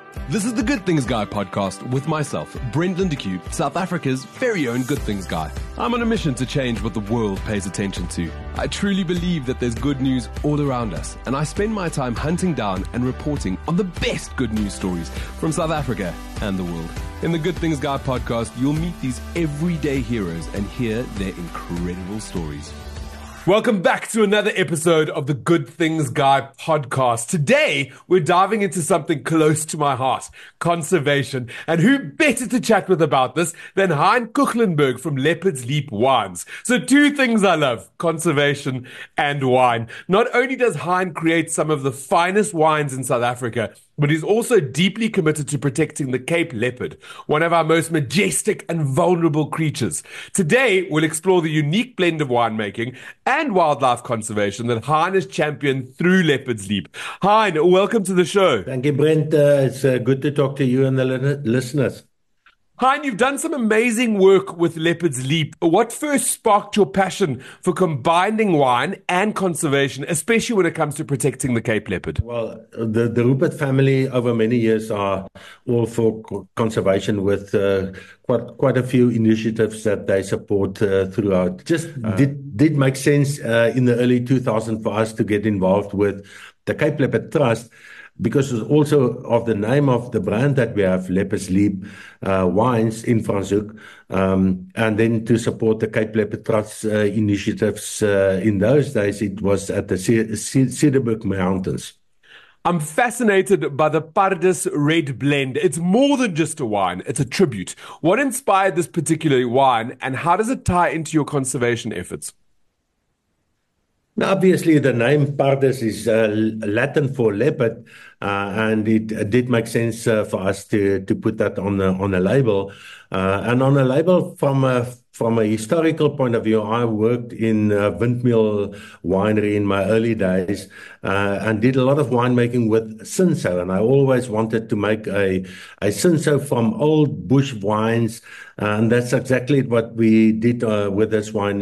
This is the Good Things Guy podcast with myself, Brent Lindeque, South Africa's very own Good Things Guy. I'm on a mission to change what the world pays attention to. I truly believe that there's good news all around us, and I spend my time hunting down and reporting on the best good news stories from South Africa and the world. In the Good Things Guy podcast, you'll meet these everyday heroes and hear their incredible stories. Welcome back to another episode of the Good Things Guy podcast. Today, we're diving into something close to my heart, conservation. And who better to chat with about this than Hein Kuchlenberg from Leopard's Leap Wines. So two things I love, conservation and wine. Not only does Hein create some of the finest wines in South Africa, but he's also deeply committed to protecting the Cape leopard, one of our most majestic and vulnerable creatures. Today, we'll explore the unique blend of winemaking and wildlife conservation that Hein has championed through Leopard's Leap. Hein, welcome to the show. Thank you, Brent. It's good to talk to you and the listeners. Hein, you've done some amazing work with Leopard's Leap. What first sparked your passion for combining wine and conservation, especially when it comes to protecting the Cape leopard? Well, the Rupert family over many years are all for conservation with quite a few initiatives that they support throughout. Did make sense in the early 2000s for us to get involved with the Cape Leopard Trust, because also of the name of the brand that we have, Leopard's Leap Wines in Franschhoek, and then to support the Cape Leopard Trust initiatives. In those days, it was at the Cederberg Mountains. I'm fascinated by the Pardus Red Blend. It's more than just a wine, it's a tribute. What inspired this particular wine, and how does it tie into your conservation efforts? Now, obviously, the name Pardus is Latin for leopard, and it did make sense for us to put that on a label. And on a label from a historical point of view, I worked in Windmill Winery in my early days and did a lot of winemaking with Cinsault. And I always wanted to make a Cinsault from old bush wines. And that's exactly what we did with this wine.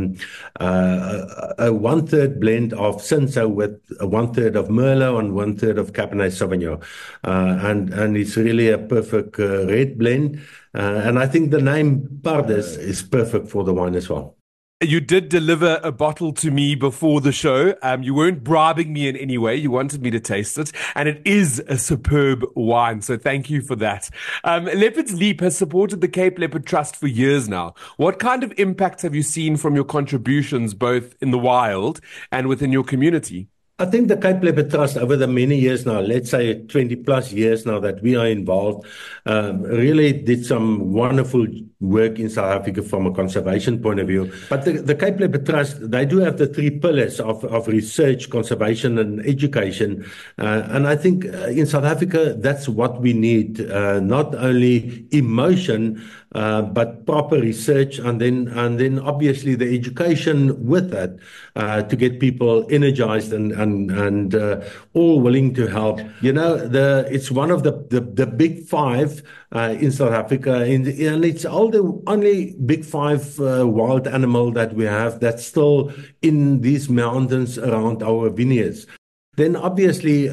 A one-third blend of Cinsault with one-third of Merlot and one-third of Cabernet Sauvignon. And it's really a perfect red blend. And I think the name Pardus is perfect for the wine as well. You did deliver a bottle to me before the show. You weren't bribing me in any way. You wanted me to taste it. And it is a superb wine. So thank you for that. Leopard's Leap has supported the Cape Leopard Trust for years now. What kind of impact have you seen from your contributions, both in the wild and within your community? I think the Cape Leopard Trust over the many years now, let's say 20 plus years now that we are involved, really did some wonderful work in South Africa from a conservation point of view. But the Cape Leopard Trust, they do have the three pillars of research, conservation and education. And I think in South Africa, that's what we need, not only emotion, but proper research, and then obviously the education with that, to get people energized and all willing to help. You know, it's one of the big five in South Africa, and it's all the only big five wild animal that we have that's still in these mountains around our vineyards. Then obviously,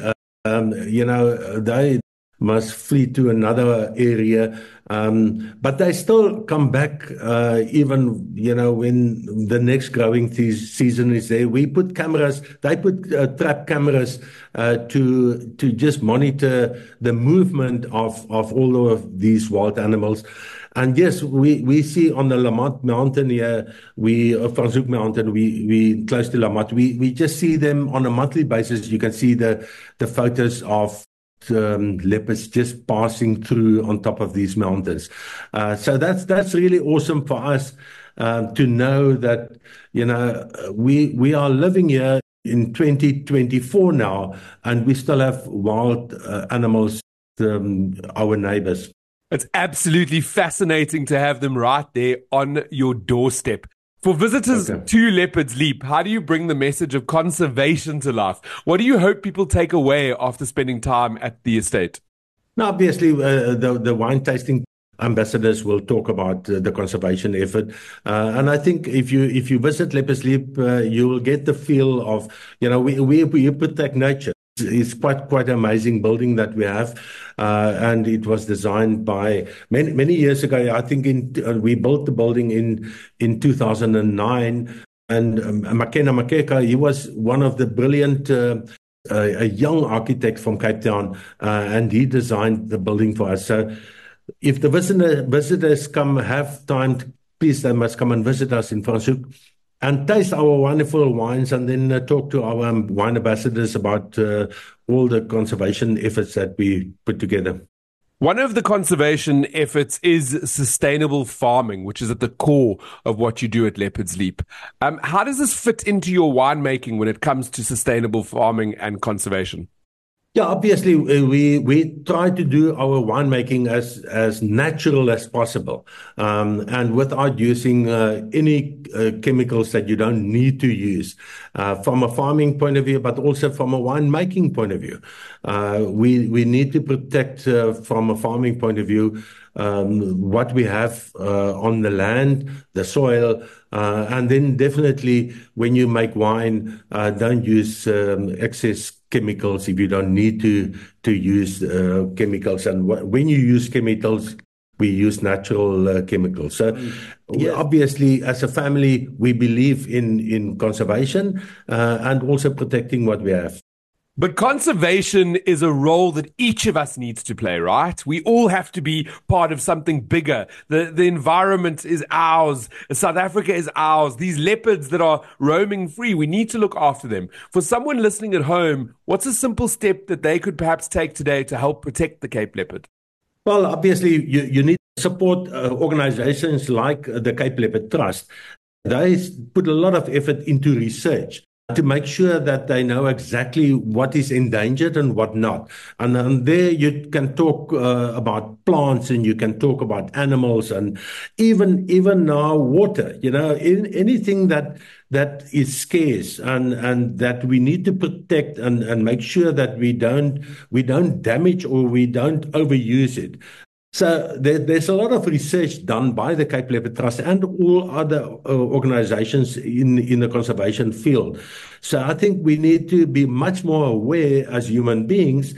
they must flee to another area, but they still come back even, when the next growing season is there. We put cameras, they put trap cameras to just monitor the movement of all of these wild animals. And yes, we see on the Lamont Mountain here, Franschhoek Mountain, we close to Lamont, we just see them on a monthly basis. You can see the photos of leopards just passing through on top of these mountains. So that's really awesome for us to know that, we are living here in 2024 now, and we still have wild animals, our neighbors. It's absolutely fascinating to have them right there on your doorstep. For visitors to Leopard's Leap, how do you bring the message of conservation to life? What do you hope people take away after spending time at the estate? Now, obviously, the wine tasting ambassadors will talk about the conservation effort. And I think if you visit Leopard's Leap, you will get the feel of, we protect nature. It's quite an amazing building that we have, and it was designed by many years ago. I think we built the building in 2009, and Makena Makeka, he was one of the brilliant. A young architect from Cape Town, and he designed the building for us. So, if the visitors have time, please they must come and visit us in Franschhoek and taste our wonderful wines, and then talk to our wine ambassadors about all the conservation efforts that we put together. One of the conservation efforts is sustainable farming, which is at the core of what you do at Leopard's Leap. How does this fit into your winemaking when it comes to sustainable farming and conservation? Yeah, obviously we try to do our winemaking as natural as possible, and without using any chemicals that you don't need to use, from a farming point of view, but also from a winemaking point of view. We need to protect from a farming point of view what we have on the land, the soil, and then definitely when you make wine, don't use excess chemicals if you don't need to use chemicals. And when you use chemicals, we use natural chemicals. So obviously, as a family, we believe in conservation and also protecting what we have. But conservation is a role that each of us needs to play, right? We all have to be part of something bigger. The environment is ours. South Africa is ours. These leopards that are roaming free, we need to look after them. For someone listening at home, what's a simple step that they could perhaps take today to help protect the Cape leopard? Well, obviously, you need to support organizations like the Cape Leopard Trust. They put a lot of effort into research to make sure that they know exactly what is endangered and what not. And there you can talk about plants, and you can talk about animals, and even now water, anything that is scarce and that we need to protect and make sure that we don't damage or we don't overuse it. So there's a lot of research done by the Cape Leopard Trust and all other organizations in the conservation field. So I think we need to be much more aware as human beings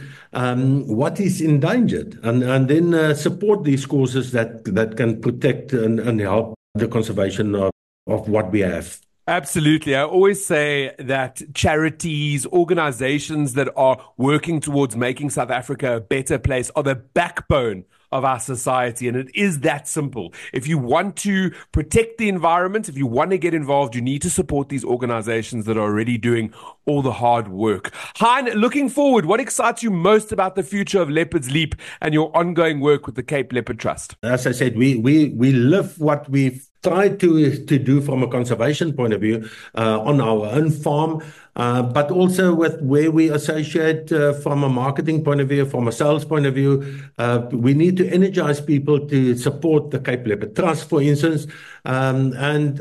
what is endangered, and then support these causes that can protect and help the conservation of what we have. Absolutely. I always say that charities, organizations that are working towards making South Africa a better place are the backbone of our society. And it is that simple. If you want to protect the environment, if you want to get involved, you need to support these organizations that are already doing all the hard work. Hein, looking forward, what excites you most about the future of Leopard's Leap and your ongoing work with the Cape Leopard Trust? As I said, we live what we've tried to do from a conservation point of view on our own farm, but also with where we associate from a marketing point of view, from a sales point of view. We need to energize people to support the Cape Leopard Trust, for instance, and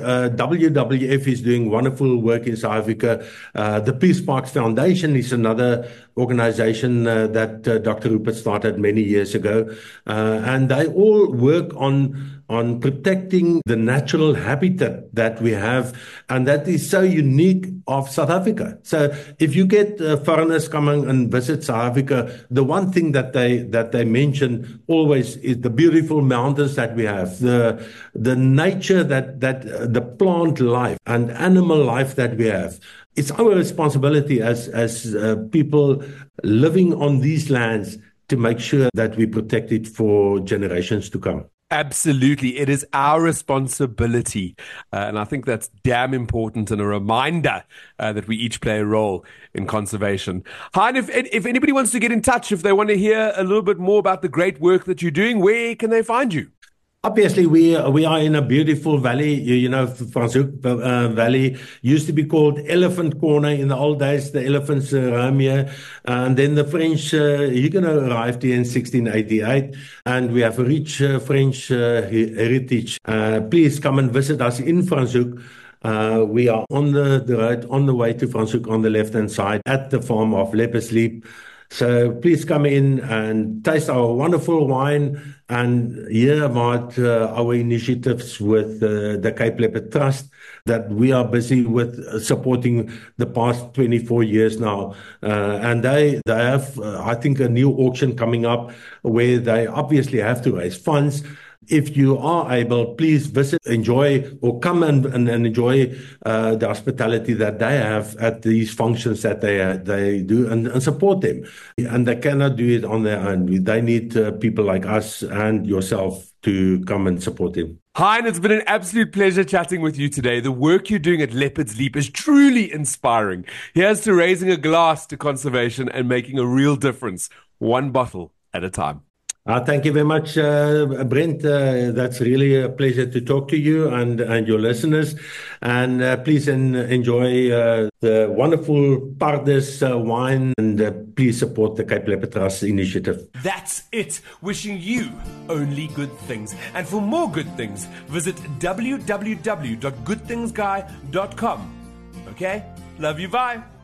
WWF is doing wonderful work in South Africa. The Peace Parks Foundation is another organization that Dr. Rupert started many years ago, and they all work on protecting the natural habitat that we have, and that is so unique of South Africa. So if you get foreigners coming and visit South Africa, the one thing that they mention always is the beautiful mountains that we have, the nature that the plant life and animal life that we have. It's our responsibility as people living on these lands to make sure that we protect it for generations to come. Absolutely. It is our responsibility. And I think that's damn important, and a reminder that we each play a role in conservation. Hein, if anybody wants to get in touch, if they want to hear a little bit more about the great work that you're doing, where can they find you? Obviously, we are in a beautiful valley. Franschhoek Valley used to be called Elephant Corner in the old days. The elephants roam here. And then the French Huguenots arrived here in 1688. And we have a rich French heritage. Please come and visit us in Franschhoek. We are on the road, on the way to Franschhoek on the left-hand side at the farm of Leopard's Leap. So please come in and taste our wonderful wine and hear about our initiatives with the Cape Leopard Trust that we are busy with supporting the past 24 years now. And they have, I think, a new auction coming up where they obviously have to raise funds. If you are able, please visit, enjoy, or come and enjoy the hospitality that they have at these functions that they do and support them. And they cannot do it on their own. They need people like us and yourself to come and support them. Hein, it's been an absolute pleasure chatting with you today. The work you're doing at Leopard's Leap is truly inspiring. Here's to raising a glass to conservation and making a real difference, one bottle at a time. Thank you very much, Brent. That's really a pleasure to talk to you and your listeners. And please enjoy the wonderful Pardes wine, and please support the Cape Leopard Trust initiative. That's it. Wishing you only good things. And for more good things, visit www.goodthingsguy.com. Okay? Love you. Bye.